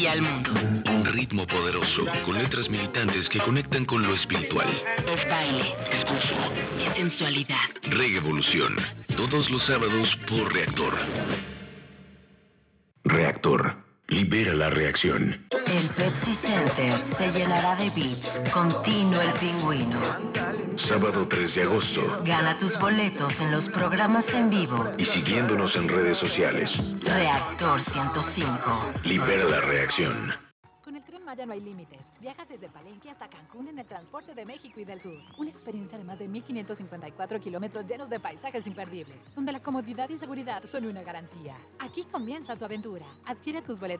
y al mundo. Un ritmo poderoso, con letras militantes que conectan con lo espiritual. Es baile, es gozo, es sensualidad. Reggae Evolución, todos los sábados por Reactor. Reactor, libera la reacción. El Pepsi Center se llenará de beats con Tino el Pingüino. Sábado 3 de agosto. Gana tus boletos en los programas en vivo Y siguiéndonos en redes sociales. Reactor 105. Libera la reacción. Con el Tren Maya no hay límites. Viaja desde Palenque hasta Cancún en el transporte de México y del Sur. Una experiencia de más de 1,554 kilómetros llenos de paisajes imperdibles, donde la comodidad y seguridad son una garantía. Aquí comienza tu aventura. Adquiere tus boletos